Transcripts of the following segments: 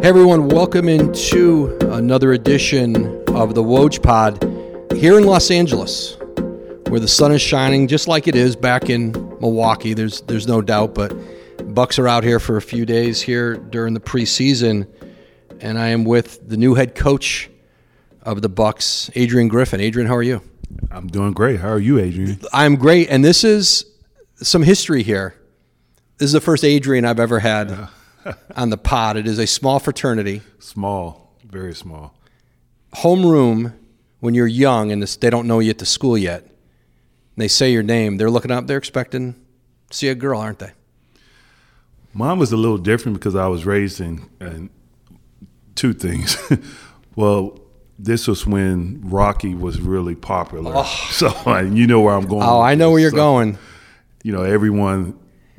Hey everyone, welcome into another edition of the Woj Pod here in Los Angeles, where the sun is shining just like it is back in Milwaukee. There's no doubt, but Bucks are out here for a few days here during the preseason, and I am with the new head coach of the Bucks, Adrian Griffin. Adrian, how are you? I'm doing great. How are you, Adrian? I'm great, and this is some history here. This is the first Adrian I've ever had on the pod. It is a small fraternity. Small, very small. Homeroom, when you're young and they don't know you at the school yet, and they say your name, they're looking up, they're expecting to see a girl, aren't they? Mine was a little different because I was raised in two things. Well, this was when Rocky was really popular. Oh. So you know where I'm going. Oh, I know where you're going. You know, everyone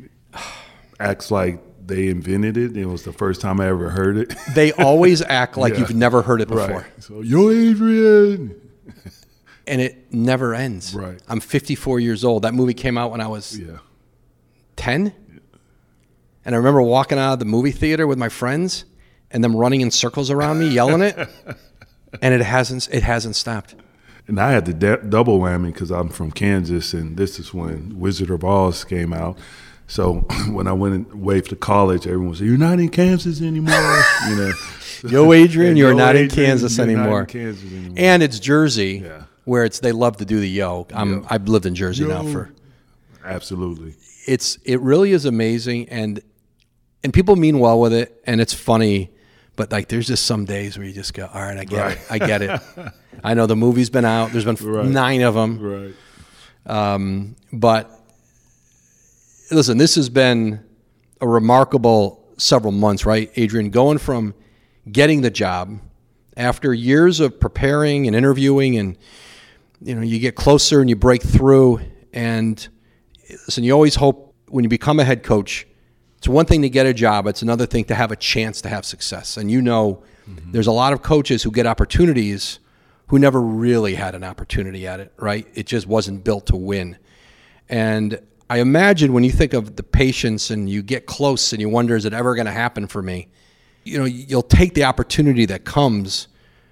acts like they invented it. It was the first time I ever heard it. They always act like you've never heard it before. Right. So, yo, Adrian. And it never ends. Right. I'm 54 years old. That movie came out when I was 10. Yeah. And I remember walking out of the movie theater with my friends and them running in circles around me, yelling it. And it hasn't stopped. And I had the double whammy because I'm from Kansas, and this is when Wizard of Oz came out. So when I went away to college, everyone said, "You're not in Kansas anymore." You know, yo, Adrian, you're not in Kansas anymore. And it's Jersey, where they love to do the yo. I've lived in Jersey now for. Absolutely. It really is amazing, and people mean well with it, and it's funny, but like there's just some days where you just go, all right, I get it. I know the movie's been out. There's been 9 of them. Right. But listen, this has been a remarkable several months, right, Adrian? Going from getting the job after years of preparing and interviewing, and you get closer and you break through. And listen, you always hope when you become a head coach, it's one thing to get a job. It's another thing to have a chance to have success. And there's a lot of coaches who get opportunities who never really had an opportunity at it, right? It just wasn't built to win. And I imagine when you think of the patience and you get close and you wonder, is it ever going to happen for me? You'll take the opportunity that comes.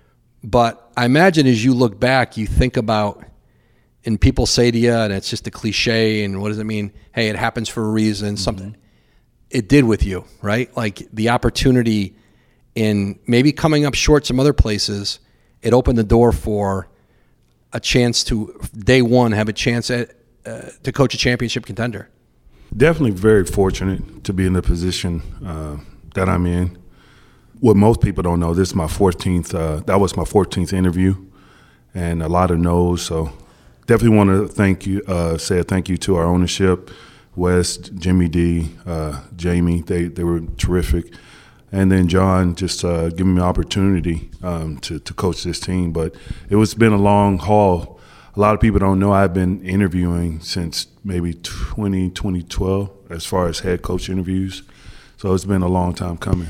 But I imagine as you look back, you think about, and people say to you, and it's just a cliche, and what does it mean? Hey, it happens for a reason, something. It did with you, right? Like the opportunity in maybe coming up short some other places, it opened the door for a chance to, day one, have a chance to coach a championship contender. Definitely very fortunate to be in the position that I'm in. What most people don't know, this is my 14th, that was my 14th interview, and a lot of no's. So definitely want to say a thank you to our ownership, Wes, Jimmy D, Jamie. They were terrific. And then John just giving me an opportunity to coach this team. But it's been a long haul. A lot of people don't know I've been interviewing since maybe 2012 as far as head coach interviews. So it's been a long time coming.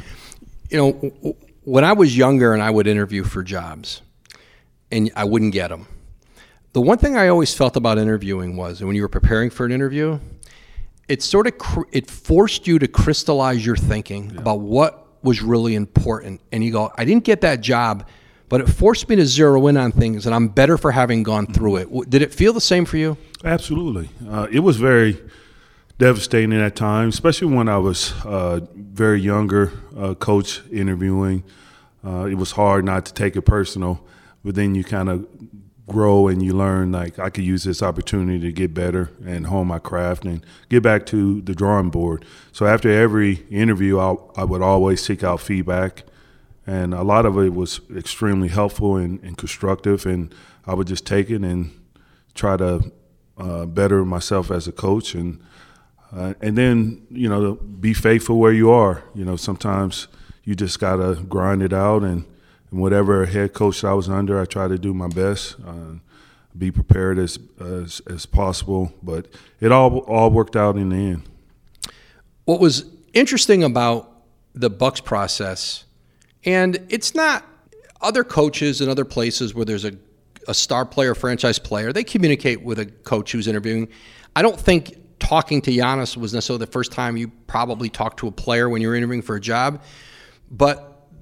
When I was younger and I would interview for jobs and I wouldn't get them, the one thing I always felt about interviewing was, and when you were preparing for an interview, it forced you to crystallize your thinking about what was really important. And you go, I didn't get that job, but it forced me to zero in on things, and I'm better for having gone through it. Did it feel the same for you? Absolutely. It was very devastating at times, especially when I was very younger coach interviewing. It was hard not to take it personal, but then you kind of grow and you learn, like, I could use this opportunity to get better and hone my craft and get back to the drawing board. So after every interview, I would always seek out feedback, and a lot of it was extremely helpful and constructive, and I would just take it and try to better myself as a coach, and then be faithful where you are. Sometimes you just gotta grind it out, and whatever head coach I was under, I try to do my best, be prepared as possible. But it all worked out in the end. What was interesting about the Bucks process, and it's not other coaches and other places where there's a star player, franchise player, they communicate with a coach who's interviewing. I don't think talking to Giannis was necessarily the first time you probably talked to a player when you were interviewing for a job, but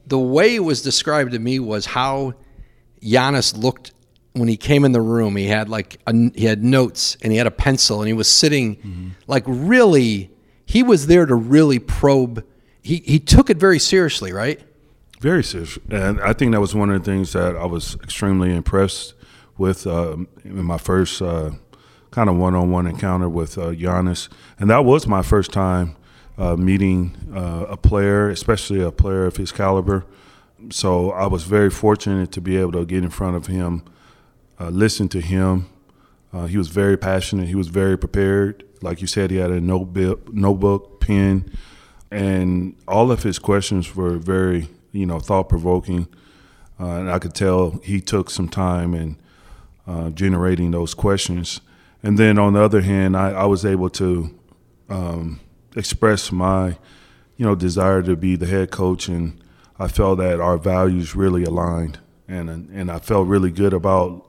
the way it was described to me was how Giannis looked when he came in the room. He had he had notes and he had a pencil and he was sitting like really, he was there to really probe. He took it very seriously, right? Very serious. And I think that was one of the things that I was extremely impressed with in my first kind of one-on-one encounter with Giannis. And that was my first time meeting a player, especially a player of his caliber. So I was very fortunate to be able to get in front of him, listen to him. He was very passionate. He was very prepared. Like you said, he had a notebook, pen, and all of his questions were very, thought-provoking. And I could tell he took some time in generating those questions. And then on the other hand, I was able to express my, desire to be the head coach, and I felt that our values really aligned, and I felt really good about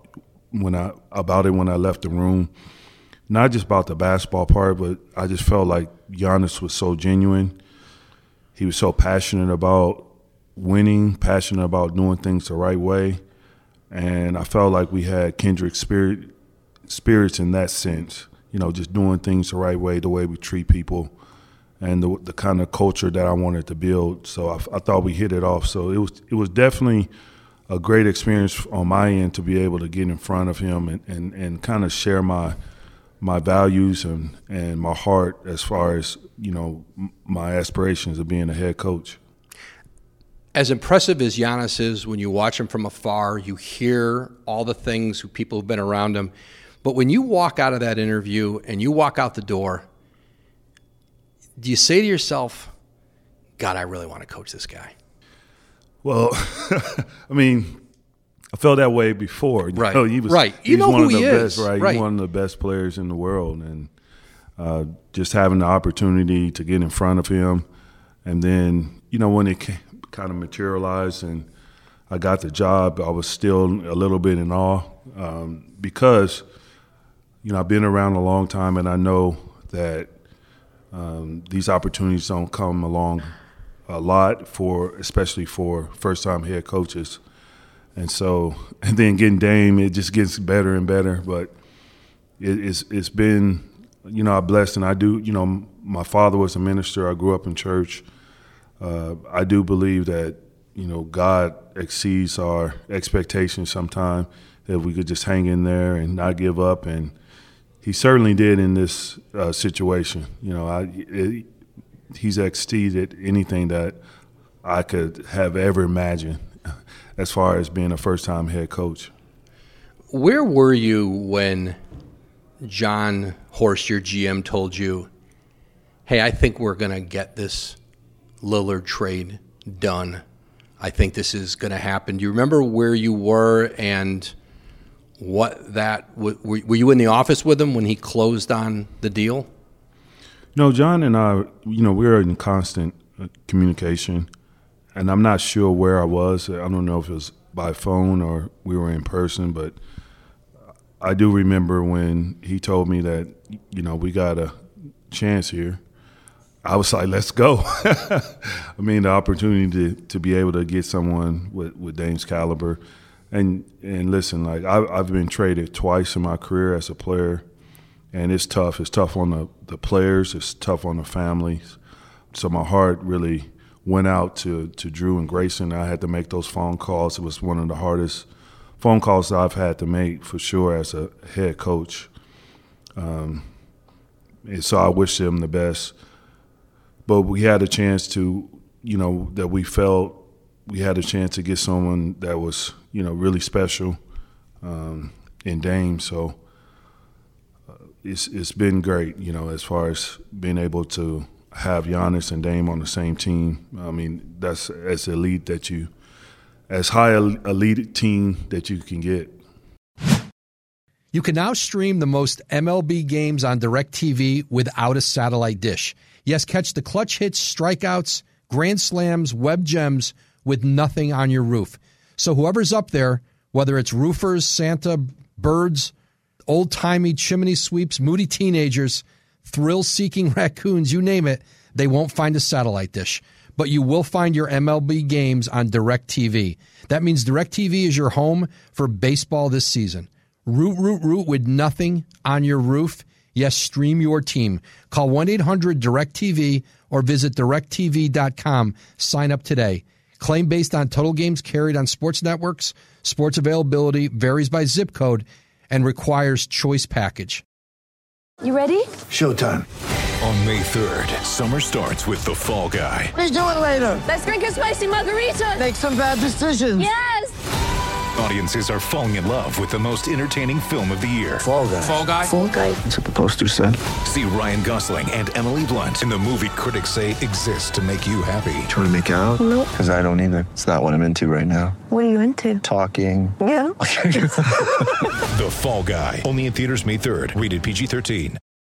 it when I left the room. Not just about the basketball part, but I just felt like Giannis was so genuine. He was so passionate about winning, passionate about doing things the right way, and I felt like we had kindred spirits in that sense. Just doing things the right way, the way we treat people, and the kind of culture that I wanted to build. So I thought we hit it off. So it was definitely a great experience on my end to be able to get in front of him and kind of share my values and my heart as far as, my aspirations of being a head coach. As impressive as Giannis is, when you watch him from afar, you hear all the things people who've been around him. But when you walk out of that interview and you walk out the door, do you say to yourself, God, I really want to coach this guy? Well, I mean, I felt that way before. Right. He was, right. He's one of the is. best, right? Right. He's one of the best players in the world. And just having the opportunity to get in front of him. And then, when it kind of materialized and I got the job, I was still a little bit in awe because, I've been around a long time and I know that these opportunities don't come along a lot especially for first-time head coaches. And then getting Dame, it just gets better and better. But it's been, I'm blessed, and I do, my father was a minister. I grew up in church. I do believe that, God exceeds our expectations sometimes, if we could just hang in there and not give up. And he certainly did in this situation. He's exceeded anything that I could have ever imagined as far as being a first-time head coach. Where were you when John Horst, your GM, told you, hey, I think we're going to get this Lillard trade done? I think this is going to happen. Do you remember where you were and what that were you in the office with him when he closed on the deal? No, John and I, we were in constant communication, and I'm not sure where I was. I don't know if it was by phone or we were in person, but I do remember when he told me that, we got a chance here. I was like, let's go. I mean, the opportunity to be able to get someone with Dame's caliber. And listen, like I've been traded twice in my career as a player, and it's tough. It's tough on the players. It's tough on the families. So my heart really went out to Drew and Grayson. I had to make those phone calls. It was one of the hardest phone calls that I've had to make for sure as a head coach. And so I wish them the best. But we had a chance to, that we felt we had a chance to get someone that was, really special in Dame. So it's been great, as far as being able to have Giannis and Dame on the same team. I mean, that's as elite as high a elite team that you can get. You can now stream the most MLB games on DirecTV without a satellite dish. Yes, catch the clutch hits, strikeouts, grand slams, web gems with nothing on your roof. So whoever's up there, whether it's roofers, Santa, birds, old-timey chimney sweeps, moody teenagers, thrill-seeking raccoons, you name it, they won't find a satellite dish. but you will find your MLB games on DirecTV. That means DirecTV is your home for baseball this season. Root with nothing on your roof. Yes, stream your team. Call 1-800-DirecTV or visit directtv.com. Sign up today. Claim based on total games carried on sports networks. Sports availability varies by zip code and requires choice package. You ready? Showtime. On May 3rd, summer starts with The Fall Guy. Let's do it later. Let's drink a spicy margarita. Make some bad decisions. Yes! Audiences are falling in love with the most entertaining film of the year. Fall Guy. Fall Guy? Fall guy. That's what the poster said. See Ryan Gosling and Emily Blunt in the movie critics say exists to make you happy. Trying to make it out? Nope. Because I don't either. It's not what I'm into right now. What are you into? Talking. Yeah. The Fall Guy. Only in theaters May 3rd. Rated PG-13.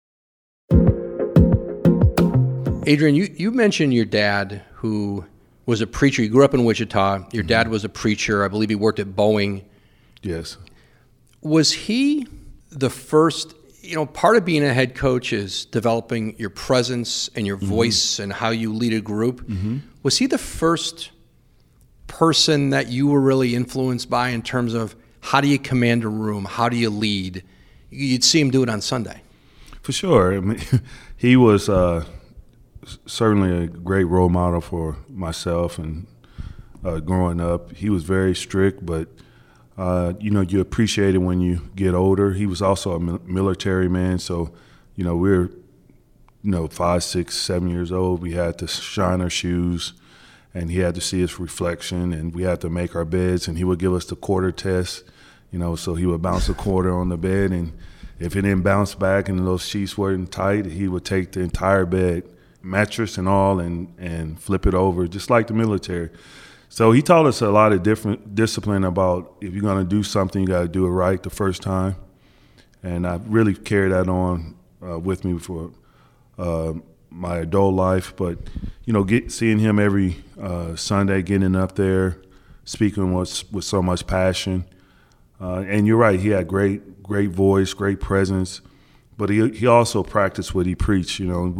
Adrian, you mentioned your dad, who was a preacher. You grew up in Wichita. Your dad was a preacher. I believe he worked at Boeing. Yes. Was he the first, part of being a head coach is developing your presence and your voice and how you lead a group. Was he the first person that you were really influenced by in terms of how do you command a room? How do you lead? You'd see him do it on Sunday. For sure. I mean, he was certainly a great role model for myself and growing up. He was very strict, but you appreciate it when you get older. He was also a military man, so we're 5, 6, 7 years old. We had to shine our shoes, and he had to see his reflection, and we had to make our beds, and he would give us the quarter test. So he would bounce a quarter on the bed, and if it didn't bounce back and those sheets weren't tight, he would take the entire bed, mattress and all, and flip it over, just like the military. So he taught us a lot of different discipline about if you're going to do something, you got to do it right the first time. And I really carried that on with me for my adult life. But, seeing him every Sunday, getting up there, speaking with so much passion. And you're right, he had great voice, great presence. But he also practiced what he preached.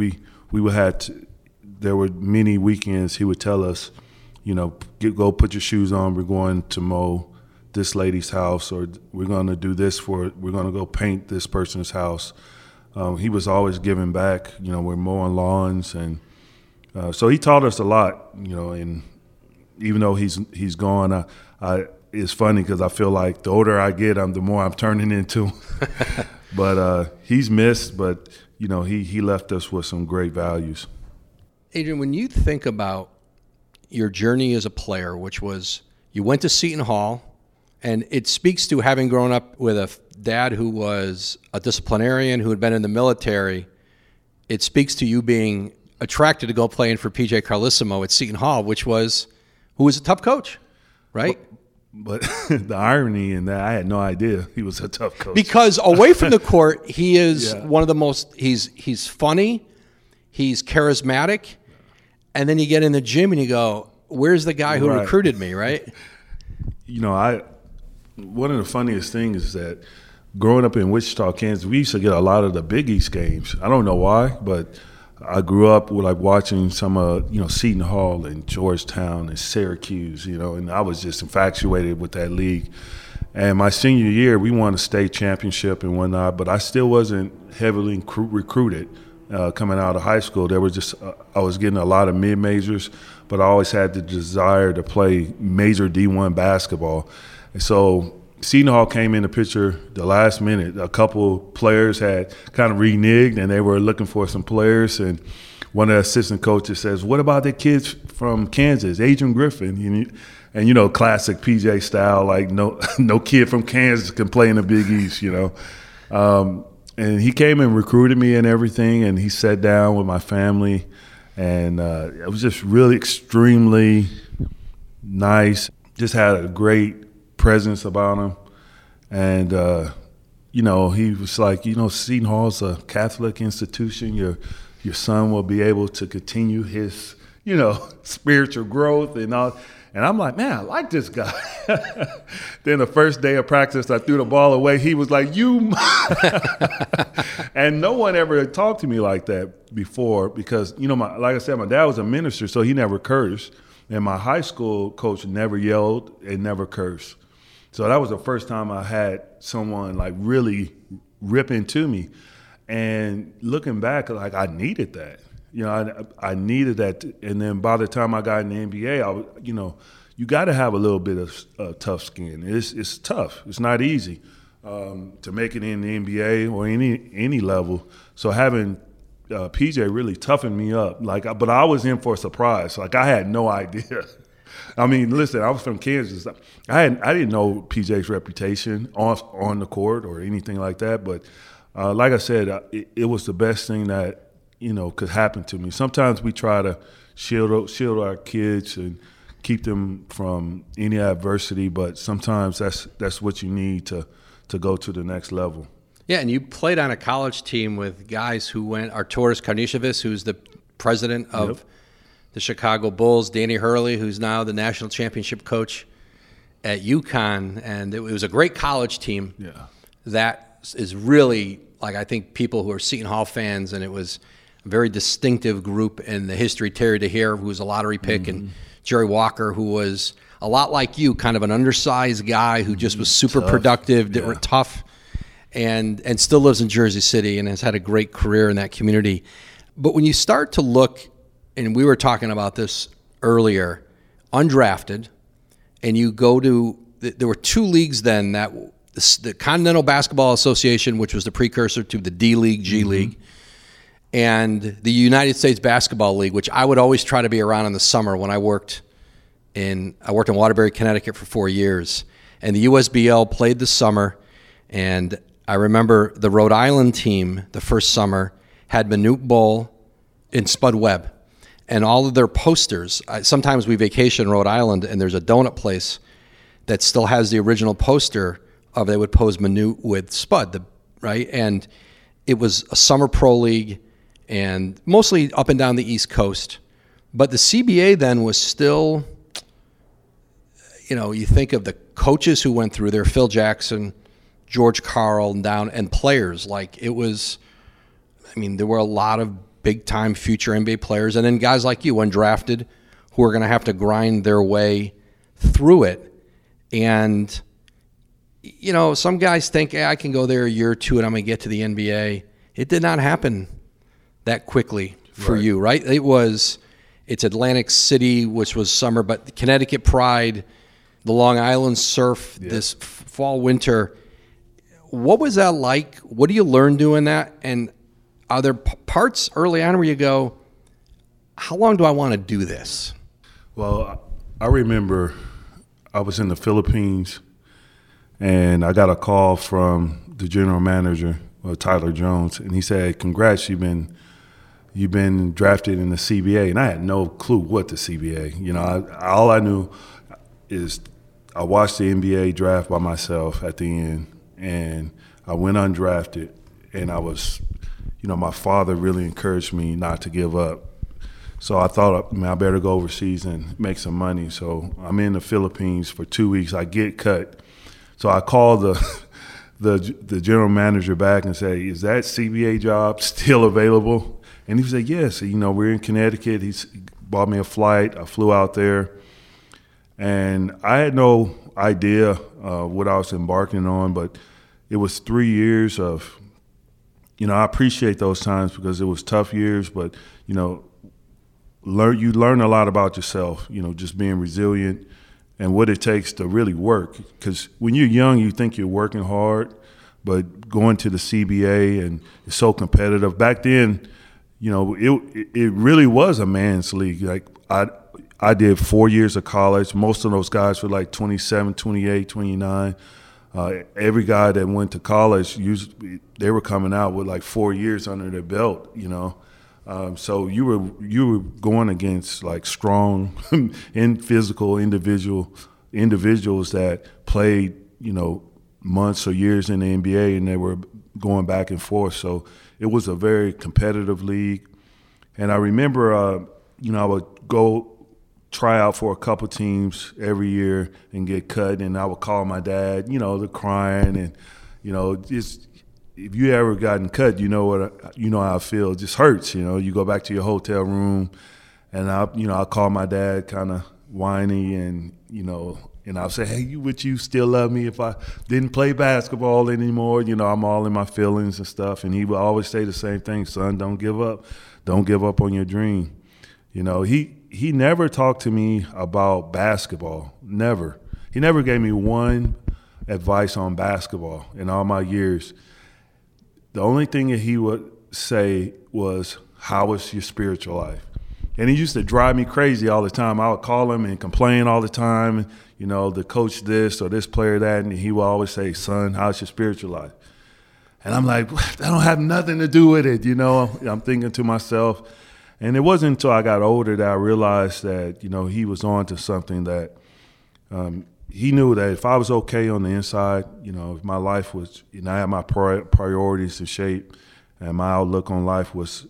There were many weekends he would tell us, go put your shoes on. We're going to mow this lady's house, or we're going to do this we're going to go paint this person's house. He was always giving back. We're mowing lawns, and so he taught us a lot. And even though he's gone, it's funny because I feel like the older I get, the more I'm turning into. But he's missed, but he left us with some great values. Adrian, when you think about your journey as a player, which was you went to Seton Hall, and it speaks to having grown up with a dad who was a disciplinarian who had been in the military. It speaks to you being attracted to go playing for PJ Carlesimo at Seton Hall, who was a tough coach, right? But the irony in that, I had no idea he was a tough coach. Because away from the court, he is one of the most, he's funny, he's charismatic, and then you get in the gym and you go, where's the guy who recruited me, right? One of the funniest things is that growing up in Wichita, Kansas, we used to get a lot of the Big East games. I don't know why, but I grew up with watching some Seton Hall and Georgetown and Syracuse, and I was just infatuated with that league. And my senior year, we won a state championship and whatnot, but I still wasn't heavily recruited coming out of high school. There was just I was getting a lot of mid-majors, but I always had the desire to play major D1 basketball. And so Seton Hall came in the picture the last minute. A couple players had kind of reneged, and they were looking for some players. And one of the assistant coaches says, "What about the kids from Kansas, Adrian Griffin?" And classic PJ style, like no kid from Kansas can play in the Big East, And he came and recruited me and everything, and he sat down with my family, and it was just really extremely nice. Just had a great presence about him. And, he was like, Seton Hall's a Catholic institution. Your son will be able to continue his, spiritual growth and all. And I'm like, man, I like this guy. Then the first day of practice, I threw the ball away. He was like, you. And no one ever talked to me like that before because, like I said, my dad was a minister, so he never cursed. And my high school coach never yelled and never cursed. So that was the first time I had someone like really rip into me. And looking back, like I needed that. I needed that. And then by the time I got in the NBA, you got to have a little bit of tough skin. It's tough. It's not easy to make it in the NBA or any level. So having PJ really toughened me up. But I was in for a surprise. Like I had no idea. I mean, listen, I was from Kansas. I didn't know PJ's reputation on the court or anything like that. But like I said, it was the best thing that could happen to me. Sometimes we try to shield our kids and keep them from any adversity, but sometimes that's what you need to go to the next level. Yeah, and you played on a college team with guys who went, Arturas Karnisovas, who's the president of the Chicago Bulls, Danny Hurley, who's now the national championship coach at UConn, and it was a great college team. Yeah, that is really, like, I think people who are Seton Hall fans, and it was a very distinctive group in the history. Terry DeHare, who was a lottery pick, and Jerry Walker, who was a lot like you, kind of an undersized guy who just was super productive, tough, and still lives in Jersey City and has had a great career in that community. But when you start to look, and we were talking about this earlier, undrafted, and you go to, there were two leagues then, that the Continental Basketball Association, which was the precursor to the D League, G League, and the United States Basketball League, which I would always try to be around in the summer when I worked in Waterbury, Connecticut for 4 years. And the USBL played the summer, and I remember the Rhode Island team the first summer had Manute Bol and Spud Webb. And all of their posters, sometimes we vacation in Rhode Island, and there's a donut place that still has the original poster of, they would pose Manute with Spud, right? And it was a summer pro league, and mostly up and down the East Coast. But the CBA then was still, you think of the coaches who went through there, Phil Jackson, George Karl, and players. Like, it was, there were a lot of big-time future NBA players, and then guys like you, undrafted, who are going to have to grind their way through it. And, some guys think, I can go there a year or two and I'm going to get to the NBA. It did not happen that quickly for you, right? It's Atlantic City, which was summer, but the Connecticut Pride, the Long Island Surf, this fall, winter. What was that like? What do you learn doing that? And are there parts early on where you go, how long do I want to do this? Well, I remember I was in the Philippines, and I got a call from the general manager, Tyler Jones, and he said, "Congrats, you've been drafted in the CBA." And I had no clue what the CBA. All I knew is I watched the NBA draft by myself at the end, and I went undrafted, and I was. My father really encouraged me not to give up. So I thought, I better go overseas and make some money. So I'm in the Philippines for 2 weeks. I get cut. So I called the general manager back and say, "Is that CBA job still available?" And he said, "Yes." We're in Connecticut. He bought me a flight. I flew out there. And I had no idea what I was embarking on, but it was 3 years of, I appreciate those times because it was tough years, but, you learn a lot about yourself, just being resilient and what it takes to really work. Because when you're young, you think you're working hard, but going to the CBA and it's so competitive. Back then, it really was a man's league. Like I did 4 years of college. Most of those guys were like 27, 28, 29. Every guy that went to college, usually they were coming out with like 4 years under their belt, So you were going against like strong and physical individuals that played, months or years in the NBA, and they were going back and forth. So it was a very competitive league. And I remember, I would go try out for a couple teams every year and get cut, and I would call my dad, the crying and, just if you ever gotten cut, you know how I feel. It just hurts, You go back to your hotel room, and I call my dad kind of whiny and, and I'll say, hey, would you still love me if I didn't play basketball anymore? I'm all in my feelings and stuff. And he would always say the same thing, son, don't give up. Don't give up on your dream. He never talked to me about basketball, never. He never gave me one advice on basketball in all my years. The only thing that he would say was, how is your spiritual life? And he used to drive me crazy all the time. I would call him and complain all the time, the coach this or this player that, and he would always say, son, how's your spiritual life? And I'm like, that don't have nothing to do with it, I'm thinking to myself. And it wasn't until I got older that I realized that, he was on to something that he knew that if I was okay on the inside, if my life was, I had my priorities in shape and my outlook on life was,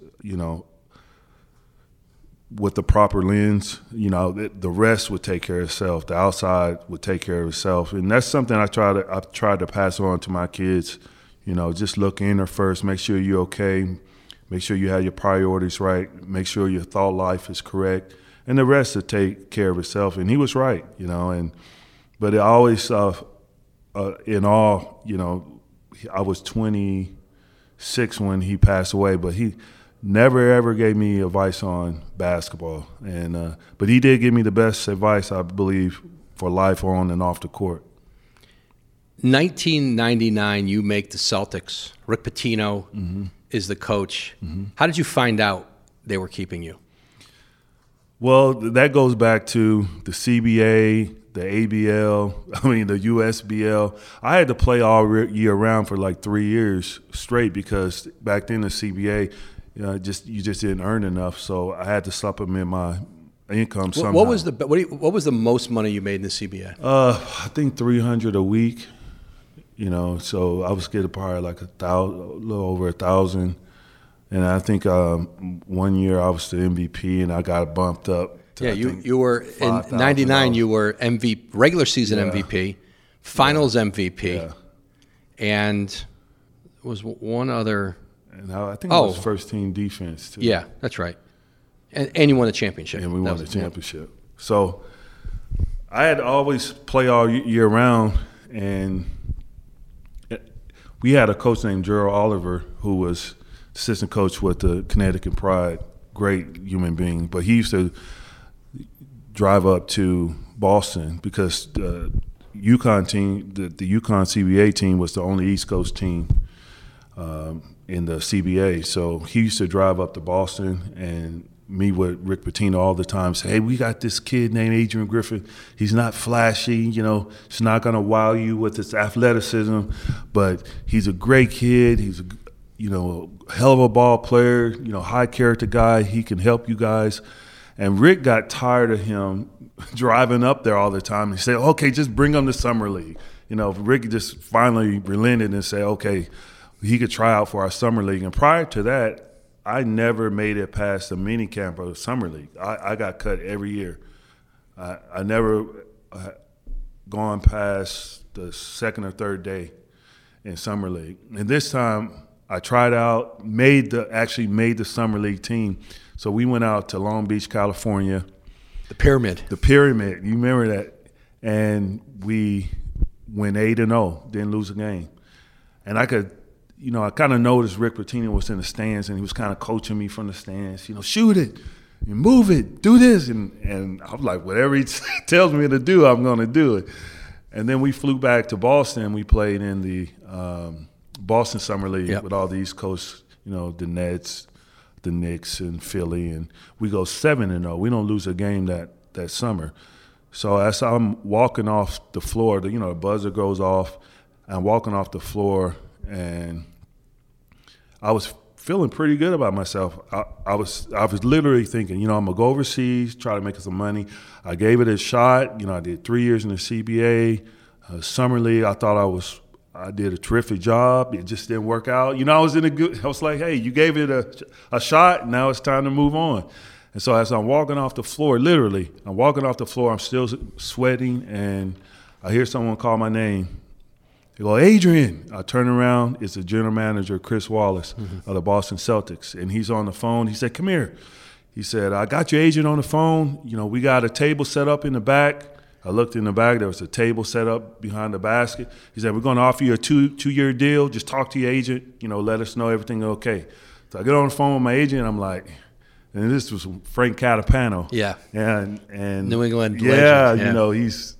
with the proper lens, the rest would take care of itself. The outside would take care of itself. And that's something I've tried to pass on to my kids. Just look inner first, make sure you're okay, make sure you have your priorities right, make sure your thought life is correct, and the rest will take care of itself. And he was right, but it always, in all, I was 26 when he passed away, but he never ever gave me advice on basketball, and but he did give me the best advice, I believe, for life on and off the court. 1999, you make the Celtics. Rick Pitino is the coach. How did you find out they were keeping you? Well, that goes back to the CBA, the ABL, the USBL. I had to play all year round for like 3 years straight because back then the CBA, you just didn't earn enough, so I had to supplement my income somehow. What was the most money you made in the CBA? I think $300 a week. So I was getting probably like a little over $1,000, and I think 1 year I was the MVP, and I got bumped up. To, you were in '99. You were MVP, regular season MVP, Finals MVP, and there was one other. And I think it was first team defense too. Yeah, that's right. And you won the championship. And we won the championship. So I had to always play all year round, and we had a coach named Gerald Oliver who was assistant coach with the Connecticut Pride, great human being. But he used to drive up to Boston because the UConn team, the UConn CBA team was the only East Coast team in the CBA. So he used to drive up to Boston and meet with Rick Pitino all the time, say, hey, we got this kid named Adrian Griffin. He's not flashy, he's not going to wow you with his athleticism, but he's a great kid. He's a hell of a ball player, high character guy. He can help you guys. And Rick got tired of him driving up there all the time. He said, okay, just bring him to Summer League. Rick just finally relented and said, okay, he could try out for our Summer League. And prior to that, I never made it past the mini camp of the Summer League. I got cut every year. I never gone past the second or third day in Summer League. And this time I tried out, actually made the Summer League team. So we went out to Long Beach, California. The Pyramid. The Pyramid. You remember that? And we went 8-0, didn't lose a game. And I could – I kind of noticed Rick Pitino was in the stands, and he was kind of coaching me from the stands. Shoot it, and move it, do this, and I'm like, whatever he tells me to do, I'm going to do it. And then we flew back to Boston. We played in the Boston Summer League with all the East Coast, the Nets, the Knicks, and Philly, and we go 7-0. We don't lose a game that summer. So as I'm walking off the floor, the buzzer goes off. I'm walking off the floor, and I was feeling pretty good about myself. I was literally thinking, I'm gonna go overseas, try to make some money. I gave it a shot. I did 3 years in the CBA, Summer League. I thought I did a terrific job. It just didn't work out. I was like, hey, you gave it a shot. Now it's time to move on. And so as I'm walking off the floor, literally, I'm walking off the floor, I'm still sweating, and I hear someone call my name. They go, Adrian. I turn around. It's the general manager, Chris Wallace, of the Boston Celtics. And he's on the phone. He said, come here. He said, I got your agent on the phone. You know, we got a table set up in the back. I looked in the back. There was a table set up behind the basket. He said, we're going to offer you a two-year deal. Just talk to your agent. You know, let us know everything okay. So I get on the phone with my agent. I'm like, and this was Frank Catapano. Yeah. And New England legend. Yeah, you know, he's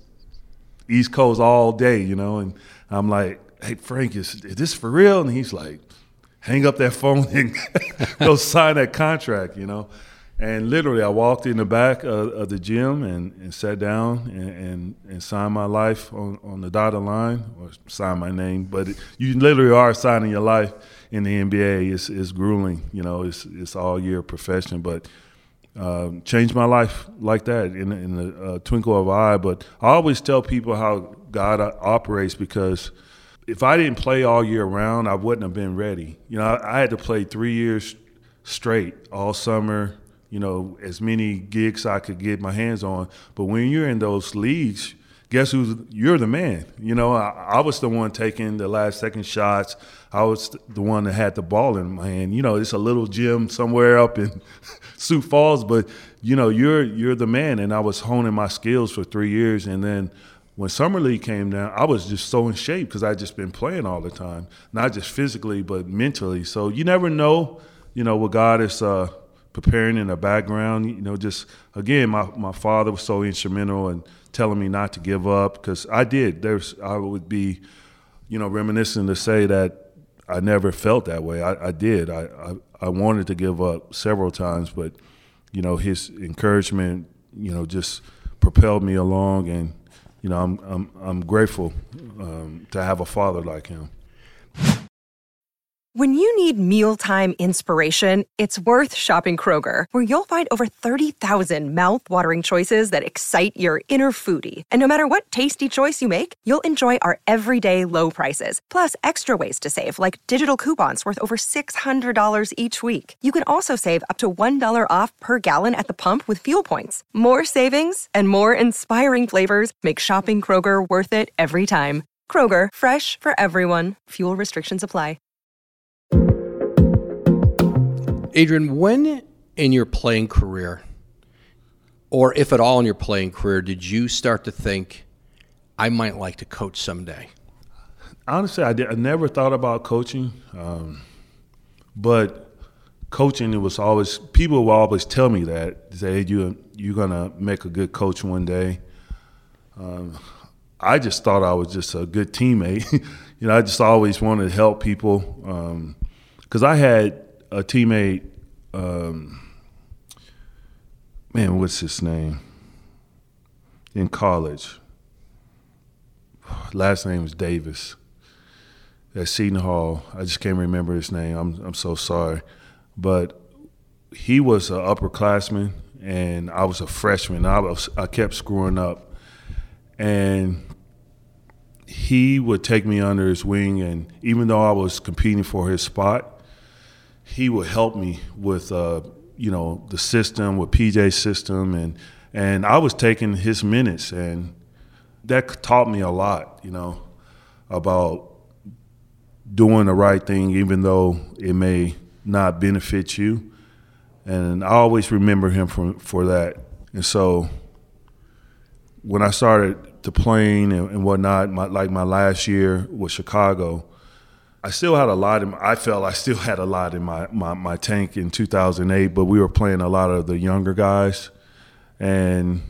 East Coast all day, you know. And I'm like, hey, Frank, is this for real? And he's like, hang up that phone and go sign that contract, you know. And literally I walked in the back of the gym and sat down and signed my life on the dotted line, or signed my name. But you literally are signing your life in the NBA. It's grueling, you know. It's all year profession, but changed my life like that in the twinkle of an eye. But I always tell people how God operates, because if I didn't play all year round, I wouldn't have been ready. You know, I had to play 3 years straight, all summer, you know, as many gigs I could get my hands on. But when you're in those leagues, guess you're the man. You know, I was the one taking the last second shots. I was the one that had the ball in my hand. You know, it's a little gym somewhere up in Sioux Falls, but, you know, you're the man. And I was honing my skills for 3 years. And then when Summer League came down, I was just so in shape because I'd just been playing all the time, not just physically but mentally. So you never know, you know, what God is preparing in the background. You know, just, again, my father was so instrumental in telling me not to give up, because I did. I would be, you know, reminiscent to say that I never felt that way. I did. I wanted to give up several times, but, you know, his encouragement, you know, just propelled me along. And, you know, I'm grateful to have a father like him. When you need mealtime inspiration, it's worth shopping Kroger, where you'll find over 30,000 mouth-watering choices that excite your inner foodie. And no matter what tasty choice you make, you'll enjoy our everyday low prices, plus extra ways to save, like digital coupons worth over $600 each week. You can also save up to $1 off per gallon at the pump with fuel points. More savings and more inspiring flavors make shopping Kroger worth it every time. Kroger, fresh for everyone. Fuel restrictions apply. Adrian, when in your playing career, or if at all in your playing career, did you start to think, I might like to coach someday? Honestly, I never thought about coaching, but coaching, it was always, people will always tell me that, say, hey, you're going to make a good coach one day. I just thought I was just a good teammate. You know, I just always wanted to help people, because I had a teammate, what's his name, in college. Last name was Davis. At Seton Hall. I just can't remember his name. I'm so sorry. But he was an upperclassman, and I was a freshman. I kept screwing up. And he would take me under his wing, and even though I was competing for his spot, he would help me with, you know, the system, with PJ's system, and I was taking his minutes, and that taught me a lot, you know, about doing the right thing, even though it may not benefit you. And I always remember him for that. And so when I started to playing and whatnot, my last year with Chicago, I still had a lot I felt I still had a lot in my tank in 2008, but we were playing a lot of the younger guys. And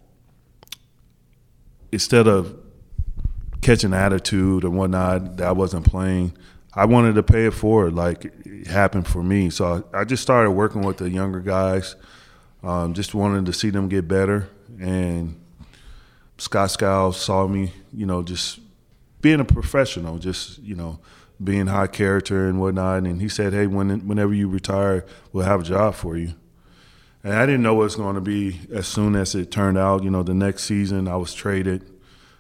instead of catching attitude and whatnot that I wasn't playing, I wanted to pay it forward like it happened for me. So I just started working with the younger guys, just wanted to see them get better. And Scott Skiles saw me, you know, just being a professional, just, you know, being high character and whatnot. And he said, hey, whenever you retire, we'll have a job for you. And I didn't know what it was going to be as soon as it turned out. You know, the next season I was traded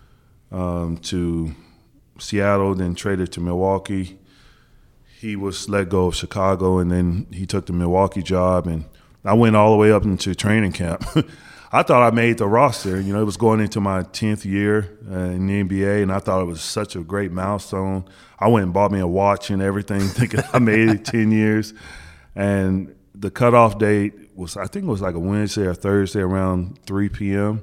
to Seattle, then traded to Milwaukee. He was let go of Chicago, and then he took the Milwaukee job. And I went all the way up into training camp. I thought I made the roster. It was going into my 10th year in the NBA, and I thought it was such a great milestone. I went and bought me a watch and everything, thinking I made it 10 years. And the cutoff date was, I think it was like a Wednesday or Thursday around 3 p.m.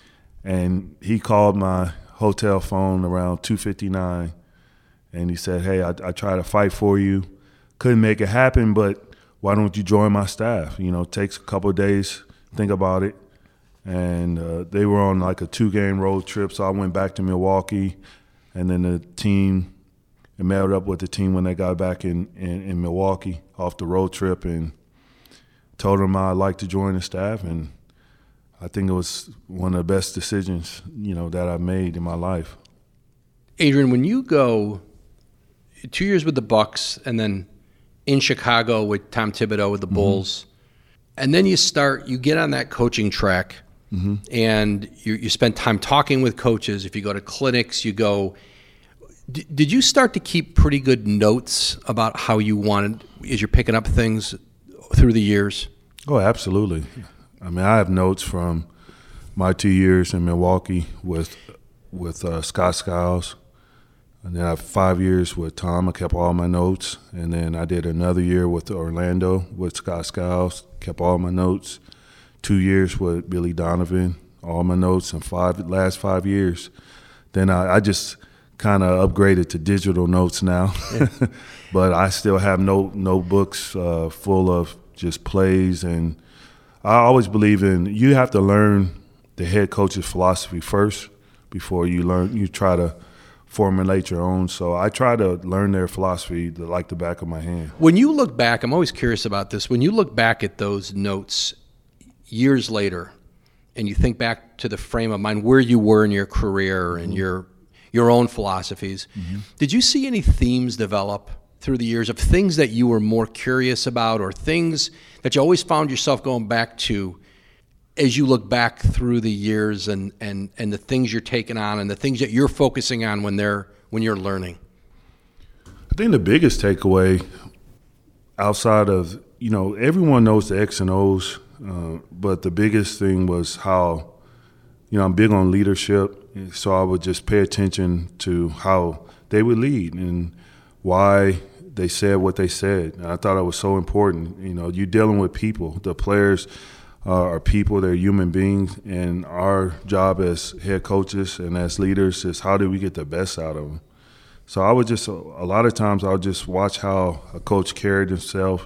And he called my hotel phone around 2:59, and he said, "Hey, I tried to fight for you. Couldn't make it happen, but why don't you join my staff? It takes a couple of days, think about it." And they were on like a 2-game road trip, so I went back to Milwaukee, and then the team met up with the team when they got back in Milwaukee off the road trip, and told them I'd like to join the staff. And I think it was one of the best decisions, that I've made in my life. Adrian, when you go 2 years with the Bucks and then in Chicago with Tom Thibodeau with the Bulls, and then you get on that coaching track, and you spend time talking with coaches. If you go to clinics, you go. Did you start to keep pretty good notes about how you wanted, as you're picking up things through the years? Oh, absolutely. I have notes from my 2 years in Milwaukee with Scott Skiles, and then I have 5 years with Tom. I kept all my notes, and then I did another year with Orlando with Scott Skiles, kept all my notes. 2 years with Billy Donovan, all my notes, and last 5 years. Then I just kind of upgraded to digital notes now, but I still have notebooks full of just plays. And I always believe you have to learn the head coach's philosophy first before you try to formulate your own. So I try to learn their philosophy like the back of my hand. When you look back, I'm always curious about this. When you look back at those notes years later, and you think back to the frame of mind where you were in your career and your own philosophies, did you see any themes develop through the years of things that you were more curious about, or things that you always found yourself going back to as you look back through the years, and the things you're taking on and the things that you're focusing on when you're learning? I think the biggest takeaway outside of, everyone knows the X and O's, but the biggest thing was how, I'm big on leadership, so I would just pay attention to how they would lead and why they said what they said. And I thought it was so important. You're dealing with people. The players are people, they're human beings, and our job as head coaches and as leaders is how do we get the best out of them. So I would just, a lot of times I would just watch how a coach carried himself,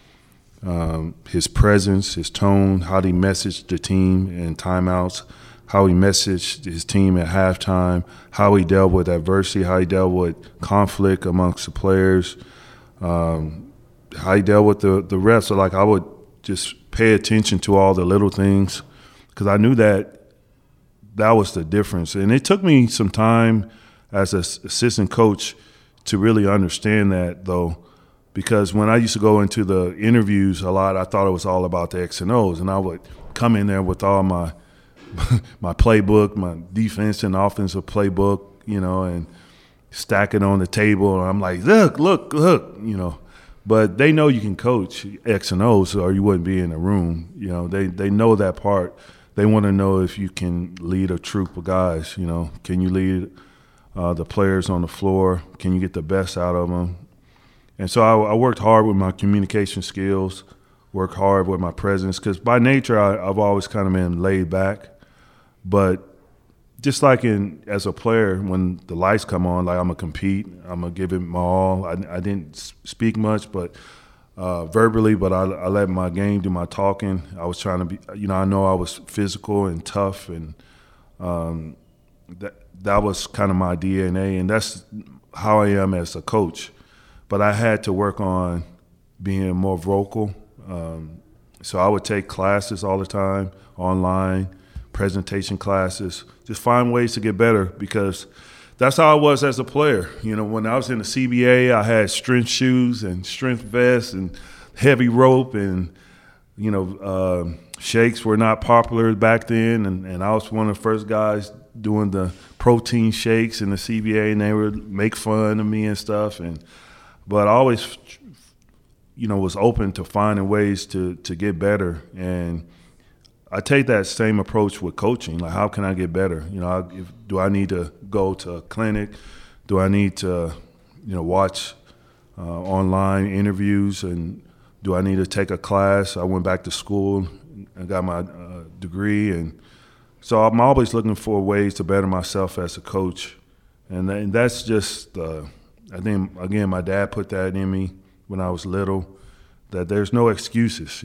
his presence, his tone, how he messaged the team in timeouts, how he messaged his team at halftime, how he dealt with adversity, how he dealt with conflict amongst the players, how he dealt with the refs. So I would just pay attention to all the little things, because I knew that was the difference. And it took me some time as an assistant coach to really understand that, though, because when I used to go into the interviews a lot, I thought it was all about the X and O's, and I would come in there with all my playbook, my defense and offensive playbook, and stack it on the table. And I'm like, look, But they know you can coach X and O's, or you wouldn't be in the room. They know that part. They want to know if you can lead a troop of guys. Can you lead the players on the floor? Can you get the best out of them? And so I worked hard with my communication skills, worked hard with my presence, because by nature I've always kind of been laid back. But just like as a player, when the lights come on, I'm gonna compete, I'm gonna give it my all. I didn't speak much, but verbally, but I let my game do my talking. I was trying to be, I know I was physical and tough, and that was kind of my DNA, and that's how I am as a coach. But I had to work on being more vocal. So I would take classes all the time, online, presentation classes, just find ways to get better, because that's how I was as a player. When I was in the CBA, I had strength shoes and strength vests and heavy rope, and, shakes were not popular back then. And I was one of the first guys doing the protein shakes in the CBA, and they would make fun of me and stuff. But I always was open to finding ways to get better. And I take that same approach with coaching. Like, how can I get better? Do I need to go to a clinic? Do I need to, watch online interviews? And do I need to take a class? I went back to school and got my degree. And so I'm always looking for ways to better myself as a coach. And that's just, I think, again, my dad put that in me when I was little, that there's no excuses.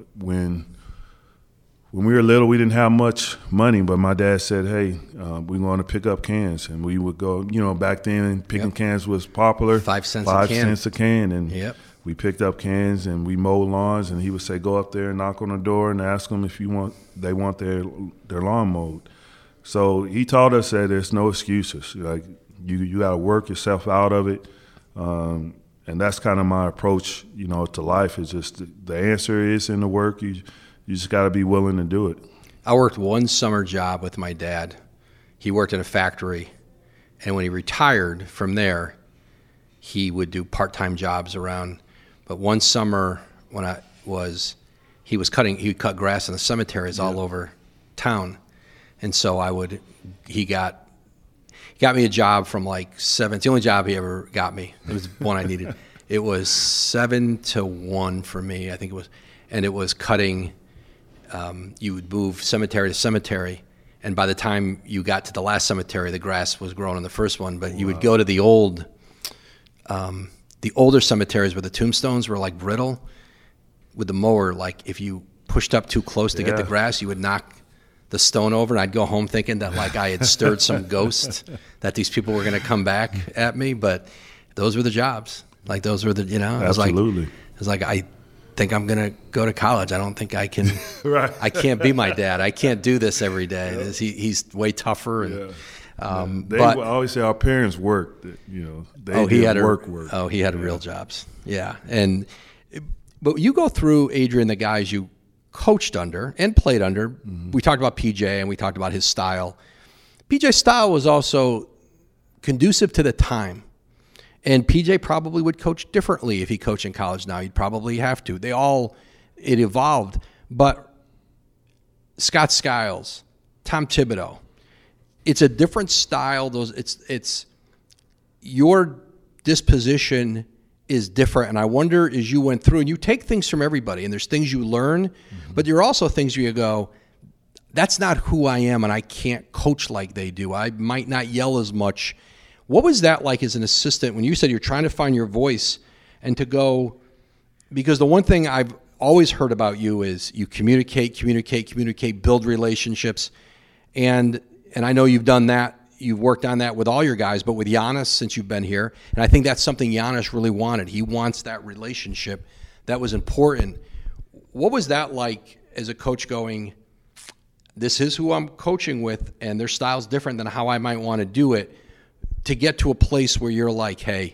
When we were little, we didn't have much money, but my dad said, hey, we're going to pick up cans. And we would go, back then, picking cans was popular. 5 cents a can. 5 cents a can. And we picked up cans and we mowed lawns. And he would say, go up there and knock on the door and ask them if they want their lawn mowed. So he taught us that there's no excuses. Like, you got to work yourself out of it. And that's kind of my approach, to life. Is just the answer is in the work. You just got to be willing to do it. I worked one summer job with my dad. He worked in a factory, and when he retired from there, he would do part-time jobs around. But one summer when he cut grass in the cemeteries all over town, and so he got me a job from like 7. It's the only job he ever got me. It was one I needed. It was 7 to 1 for me, I think it was, and it was cutting. You would move cemetery to cemetery, and by the time you got to the last cemetery, the grass was growing in the first one. But you would go to the older cemeteries where the tombstones were like brittle. With the mower, like if you pushed up too close to get the grass, you would knock the stone over, and I'd go home thinking that like I had stirred some ghost, that these people were going to come back at me. But those were the jobs. Like those were the, Absolutely. It was like I think I'm going to go to college. I don't think I can. Right. I can't be my dad. I can't do this every day. Yep. He's way tougher. And, they always say our parents worked. He had real jobs. Yeah, but you go through, Adrian, the guys you coached under and played under. Mm-hmm. We talked about PJ and we talked about his style. PJ's style was also conducive to the time. And PJ probably would coach differently if he coached in college now. He'd probably have to. It evolved. But Scott Skiles, Tom Thibodeau, it's a different style. It's your disposition is different. And I wonder, as you went through, and you take things from everybody, and there's things you learn, but there are also things where you go, that's not who I am, and I can't coach like they do. I might not yell as much. What was that like as an assistant when you said you're trying to find your voice and to go, because the one thing I've always heard about you is you communicate, build relationships. And I know you've done that. You've worked on that with all your guys, but with Giannis since you've been here. And I think that's something Giannis really wanted. He wants that relationship. That was important. What was that like as a coach going, this is who I'm coaching with and their style's different than how I might want to do it, to get to a place where you're like, hey,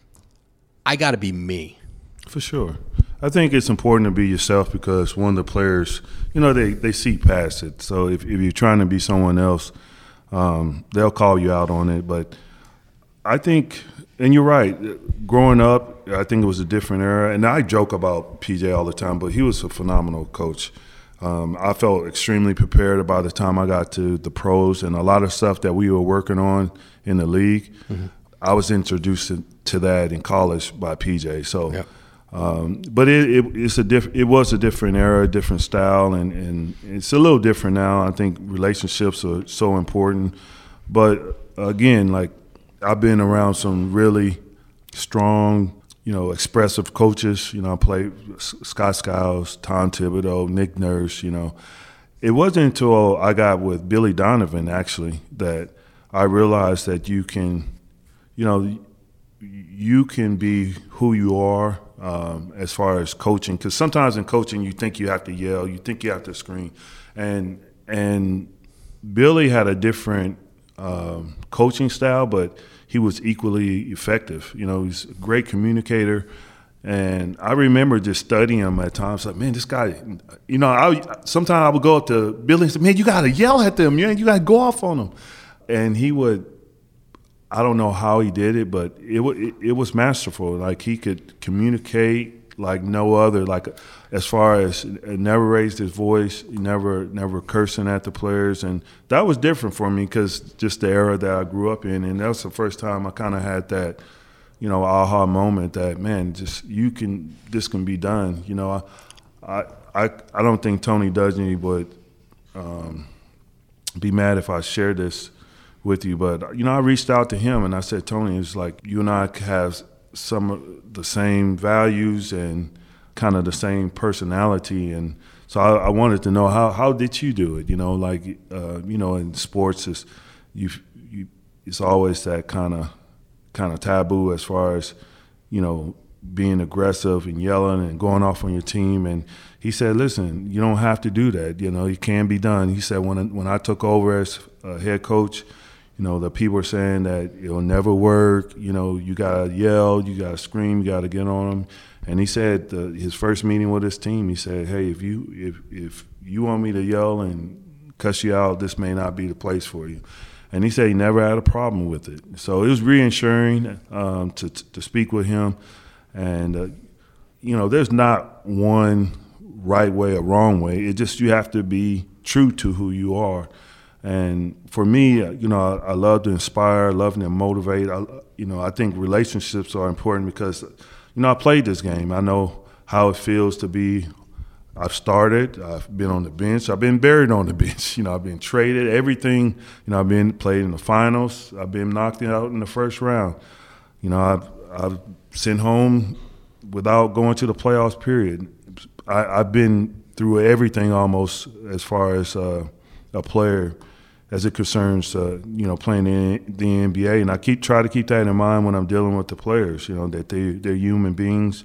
I got to be me? For sure. I think it's important to be yourself because one of the players, they see past it. So if you're trying to be someone else, they'll call you out on it. But I think, and you're right, growing up, I think it was a different era. And I joke about PJ all the time, but he was a phenomenal coach. I felt extremely prepared by the time I got to the pros, and a lot of stuff that we were working on in the league, I was introduced to that in college by PJ. So, but it was a different era, a different style, and it's a little different now. I think relationships are so important. But again, like I've been around some really strong, expressive coaches. I played Scott Skiles, Tom Thibodeau, Nick Nurse. It wasn't until I got with Billy Donovan actually that I realized that you can be who you are as far as coaching. Because sometimes in coaching, you think you have to yell, you think you have to scream, and Billy had a different coaching style, but he was equally effective. He's a great communicator. And I remember just studying him at times, like, man, this guy, sometimes I would go up to Billy and say, man, you got to yell at them, man, you got to go off on them. And he would, I don't know how he did it, but it was masterful. Like he could communicate like no other. Like as far as never raised his voice, never cursing at the players, and that was different for me because just the era that I grew up in, and that was the first time I kind of had that, you know, aha moment that, man, just this can be done. You know, I don't think Tony Dungy would be mad if I shared this with you, but you know, I reached out to him and I said, Tony, it's like you and I have some of the same values and kind of the same personality, and so I wanted to know how did you do it? You know, like you know, in sports, it's always that kind of taboo as far as, you know, being aggressive and yelling and going off on your team. And he said, listen, you don't have to do that. You know, it can be done. He said, when I took over as head coach, you know, the people were saying that it'll never work. You know, you got to yell, you got to scream, you got to get on them. And he said his first meeting with his team, he said, hey, if you want me to yell and cuss you out, this may not be the place for you. And he said he never had a problem with it. So it was reassuring to speak with him. And, you know, there's not one right way or wrong way. It just you have to be true to who you are. And for me, you know, I love to inspire, love to motivate. I think relationships are important because, you know, I played this game. I know how it feels to be. I've started. I've been on the bench. I've been buried on the bench. You know, I've been traded. Everything. You know, I've been played in the finals. I've been knocked out in the first round. You know, I've sent home without going to the playoffs. Period. I've been through everything almost as far as a player, as it concerns, you know, playing in the NBA. And I try to keep that in mind when I'm dealing with the players, you know, that they're human beings.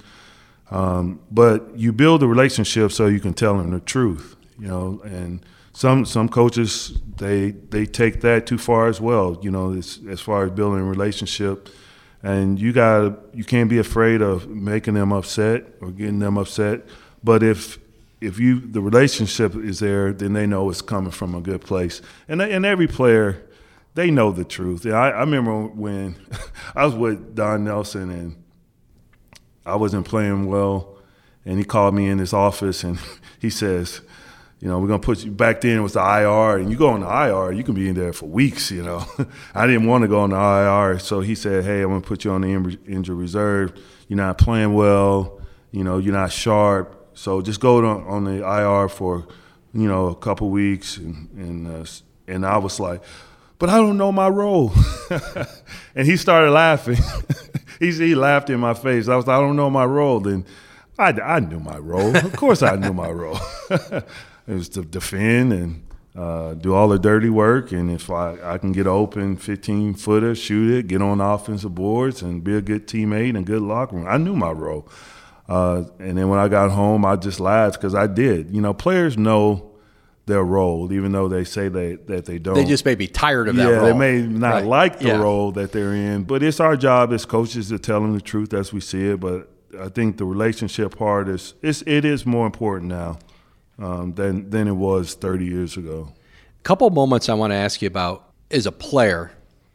But you build a relationship so you can tell them the truth, you know. And some coaches, they take that too far as well, you know, as far as building a relationship. And you can't be afraid of making them upset or getting them upset. But if the relationship is there, then they know it's coming from a good place. And every player, they know the truth. I remember when I was with Don Nelson and I wasn't playing well, and he called me in his office and he says, you know, we're going to put you, back then it was the IR, and you go on the IR, you can be in there for weeks, you know. I didn't want to go on the IR, so he said, hey, I'm going to put you on the injury reserve. You're not playing well, you know, you're not sharp. So just go on the IR for, you know, a couple weeks, and I was like, but I don't know my role. And he started laughing. he laughed in my face. I don't know my role. Then I knew my role. Of course I knew my role. It was to defend and do all the dirty work. And if I can get an open 15-footer, shoot it, get on the offensive boards, and be a good teammate and good locker room, I knew my role. And then when I got home, I just laughed because I did. You know, players know their role, even though they say that they don't. They just may be tired of that role. Yeah, they may not like the role that they're in. But it's our job as coaches to tell them the truth as we see it. But I think the relationship part it is more important now than it was 30 years ago. A couple moments I want to ask you about as a player.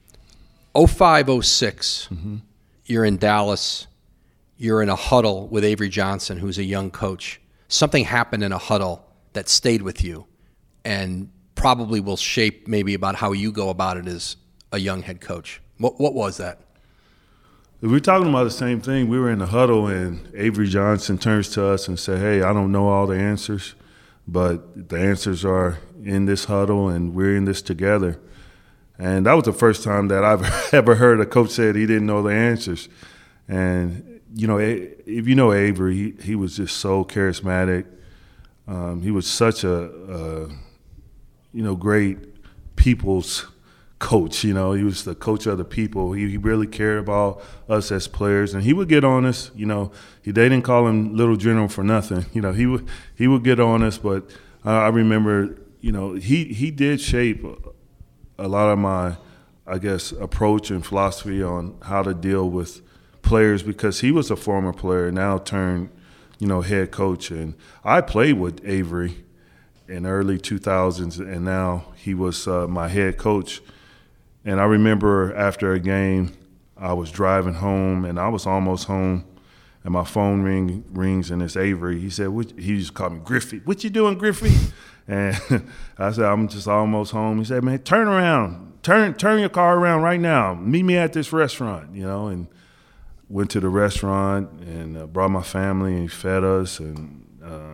05-06, you're in Dallas. You're in a huddle with Avery Johnson, who's a young coach. Something happened in a huddle that stayed with you and probably will shape maybe about how you go about it as a young head coach. What was that? We're talking about the same thing. We were in the huddle, and Avery Johnson turns to us and said, hey, I don't know all the answers, but the answers are in this huddle, and we're in this together. And that was the first time that I've ever heard a coach say he didn't know the answers. And you know, if you know Avery, he was just so charismatic. He was such a great people's coach. You know, he was the coach of the people. He really cared about us as players, and he would get on us. You know, they didn't call him Little General for nothing. You know, he would get on us. But I remember, you know, he did shape a lot of my, I guess, approach and philosophy on how to deal with players, because he was a former player, now turned, you know, head coach. And I played with Avery in early 2000s, and now he was my head coach. And I remember after a game, I was driving home, and I was almost home, and my phone rings, and it's Avery. He said, he just called me Griffey. What you doing, Griffey? And I said, I'm just almost home. He said, man, turn around. Turn your car around right now. Meet me at this restaurant, and went to the restaurant and brought my family, and he fed us. And,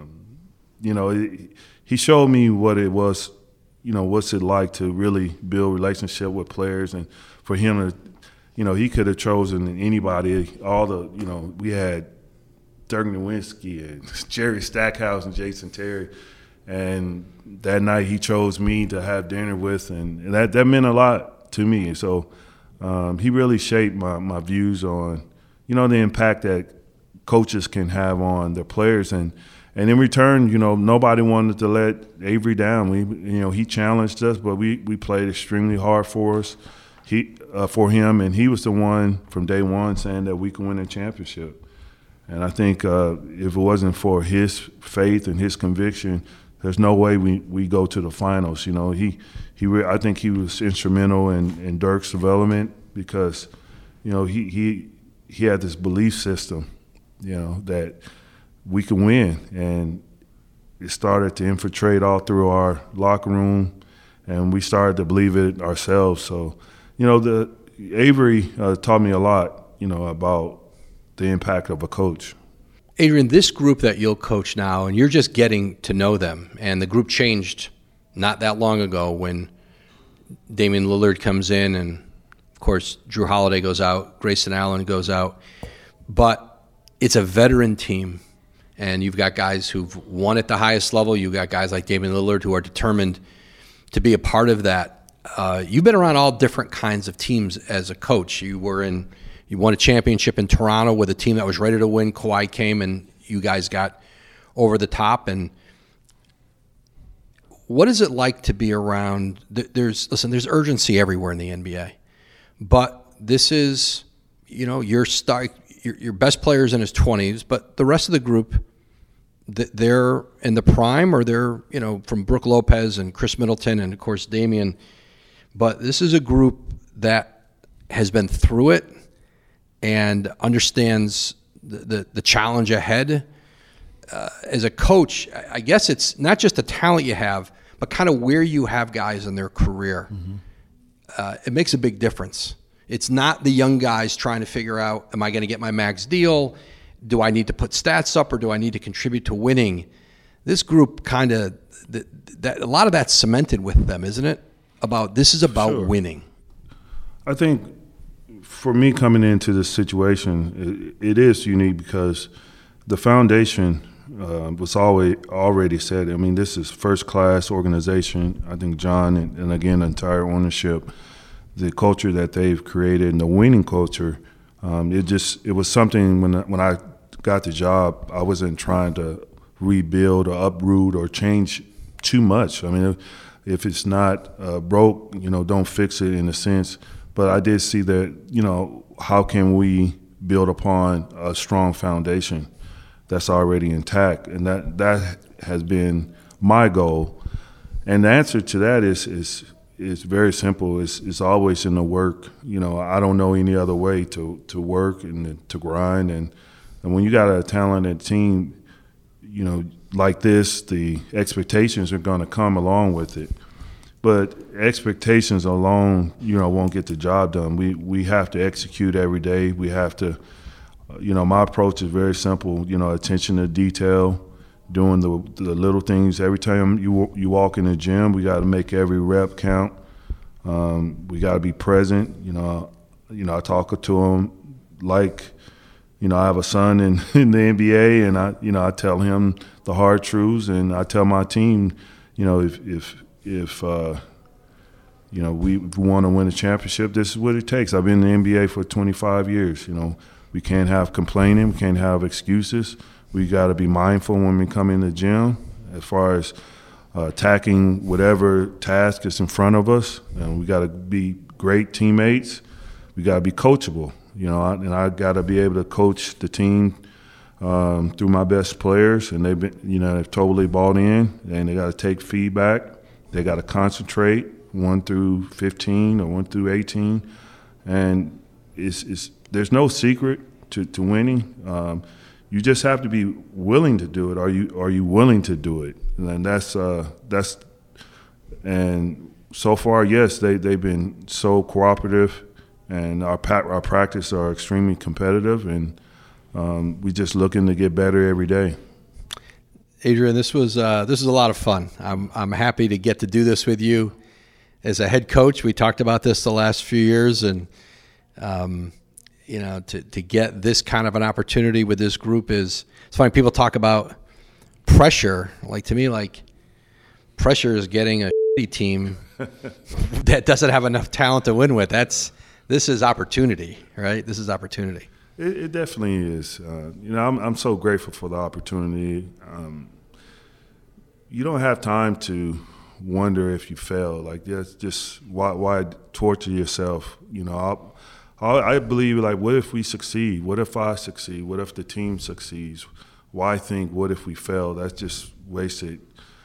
he showed me what it was, what's it like to really build relationship with players. And for him to, he could have chosen anybody. We had Dirk Nowitzki and Jerry Stackhouse and Jason Terry. And that night he chose me to have dinner with, and that meant a lot to me. So he really shaped my views on, the impact that coaches can have on their players. And in return, nobody wanted to let Avery down. He challenged us, but we played extremely hard for him, and he was the one from day one saying that we can win a championship. And I think if it wasn't for his faith and his conviction, there's no way we go to the finals. I think he was instrumental in Dirk's development because, he had this belief system, that we can win, and it started to infiltrate all through our locker room, and we started to believe it ourselves. So, Avery taught me a lot, about the impact of a coach. Adrian, this group that you'll coach now, and you're just getting to know them, and the group changed not that long ago when Damian Lillard comes in, and of course Drew Holiday goes out, Grayson Allen goes out, but it's a veteran team, and you've got guys who've won at the highest level. You've got guys like Damian Lillard who are determined to be a part of that. You've been around all different kinds of teams as a coach. You won a championship in Toronto with a team that was ready to win. Kawhi came, and you guys got over the top. And what is it like to be around? There's urgency everywhere in the NBA, but this is, your best players in his 20s, but the rest of the group, they're in the prime, or they're, from Brook Lopez and Chris Middleton and of course Damian. But this is a group that has been through it and understands the challenge ahead. As a coach, I guess it's not just the talent you have, but kind of where you have guys in their career. Mm-hmm. It makes a big difference. It's not the young guys trying to figure out, am I going to get my max deal? Do I need to put stats up, or do I need to contribute to winning? This group kind of, a lot of that's cemented with them, isn't it? This is about Sure. winning. I think for me coming into this situation, it is unique because the foundation was already set. I mean, this is first-class organization. I think John and again, the entire ownership, the culture that they've created and the winning culture, it was something when I got the job, I wasn't trying to rebuild or uproot or change too much. I mean, if it's not broke, don't fix it in a sense. But I did see that, how can we build upon a strong foundation that's already intact? And that has been my goal. And the answer to that is very simple. It's always in the work. I don't know any other way to work and to grind. And when you got a talented team, like this, the expectations are going to come along with it. But expectations alone, won't get the job done. We have to execute every day. We have to, my approach is very simple. Attention to detail, doing the little things. Every time you walk in the gym, we got to make every rep count. We got to be present. I talk to them like, I have a son in the NBA, and I tell him the hard truths, and I tell my team, if we want to win a championship, this is what it takes. I've been in the NBA for 25 years. We can't have complaining. We can't have excuses. We got to be mindful when we come in the gym as far as attacking whatever task is in front of us. And we got to be great teammates. We got to be coachable. And I got to be able to coach the team through my best players, and they've been, they've totally bought in, and they got to take feedback. They got to concentrate 1 through 15 or 1 through 18, and there's no secret. to winning. You just have to be willing to do it. Are you willing to do it? And that's and so far, yes, they've been so cooperative, and our practice are extremely competitive, and we're just looking to get better every day. Adrian, this is a lot of fun. I'm happy to get to do this with you as a head coach. We talked about this the last few years, and to get this kind of an opportunity with this group it's funny. People talk about pressure. Like, to me, like, pressure is getting a shitty team that doesn't have enough talent to win with. This is opportunity, right? This is opportunity. It definitely is. I'm so grateful for the opportunity. You don't have time to wonder if you fail. Like, that's just why torture yourself? I believe, like, what if we succeed? What if I succeed? What if the team succeeds? Why think, what if we fail? That's just wasted.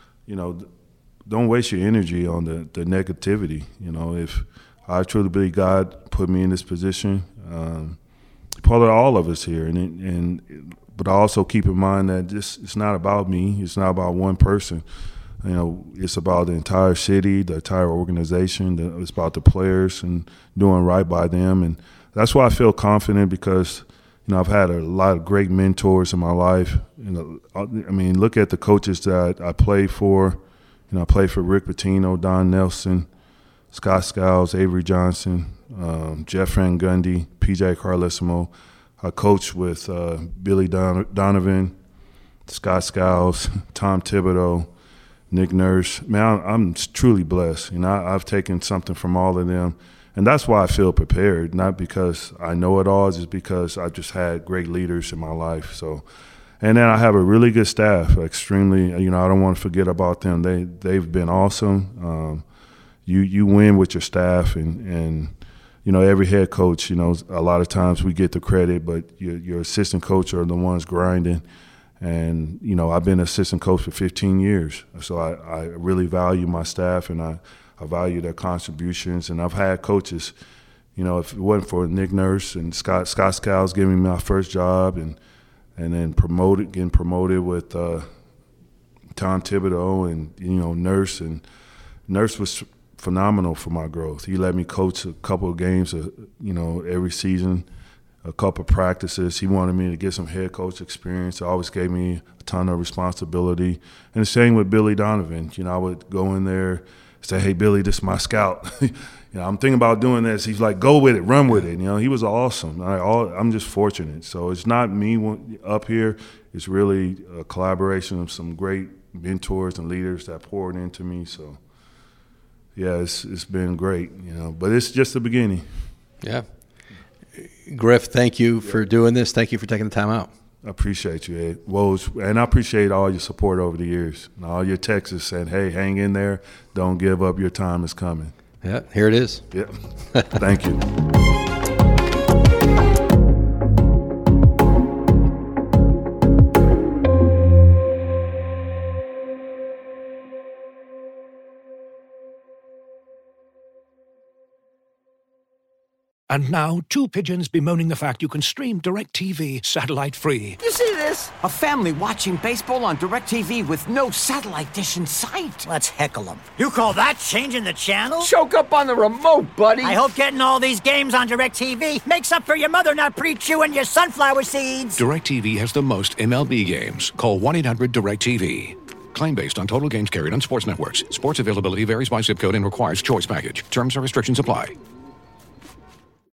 Don't waste your energy on the negativity. If I truly believe God put me in this position, probably all of us here, but I also keep in mind that it's not about me. It's not about one person. It's about the entire city, the entire organization. It's about the players and doing right by them. And that's why I feel confident, because, I've had a lot of great mentors in my life. Look at the coaches that I played for. I played for Rick Pitino, Don Nelson, Scott Skiles, Avery Johnson, Jeff Van Gundy, P.J. Carlesimo. I coached with Billy Donovan, Scott Skiles, Tom Thibodeau, Nick Nurse. Man, I'm truly blessed. I've taken something from all of them, and that's why I feel prepared. Not because I know it all, just because I've just had great leaders in my life. So, and then I have a really good staff. Extremely, I don't want to forget about them. They've been awesome. You win with your staff, and every head coach. A lot of times we get the credit, but your assistant coach are the ones grinding. And, I've been assistant coach for 15 years. So I really value my staff, and I value their contributions. And I've had coaches, if it wasn't for Nick Nurse and Scott Skiles giving me my first job, and then getting promoted with Tom Thibodeau and, Nurse. And Nurse was phenomenal for my growth. He let me coach a couple of games, every season. A couple of practices. He wanted me to get some head coach experience. He always gave me a ton of responsibility. And the same with Billy Donovan. I would go in there and say, "Hey, Billy, this is my scout. I'm thinking about doing this." He's like, "Go with it, run with it." He was awesome. I'm just fortunate. So it's not me up here. It's really a collaboration of some great mentors and leaders that poured into me. So, yeah, it's been great, but it's just the beginning. Yeah. Griff, thank you for doing this. Thank you for taking the time out. I appreciate you, Ed. And I appreciate all your support over the years. And all your texts saying, "Hey, hang in there. Don't give up. Your time is coming." Yeah, here it is. Yeah. Thank you. And now, two pigeons bemoaning the fact you can stream DirecTV satellite-free. You see this? A family watching baseball on DirecTV with no satellite dish in sight. Let's heckle them. You call that changing the channel? Choke up on the remote, buddy. I hope getting all these games on DirecTV makes up for your mother not pre-chewing your sunflower seeds. DirecTV has the most MLB games. Call 1-800-DirecTV. Claim based on total games carried on sports networks. Sports availability varies by zip code and requires choice package. Terms and restrictions apply.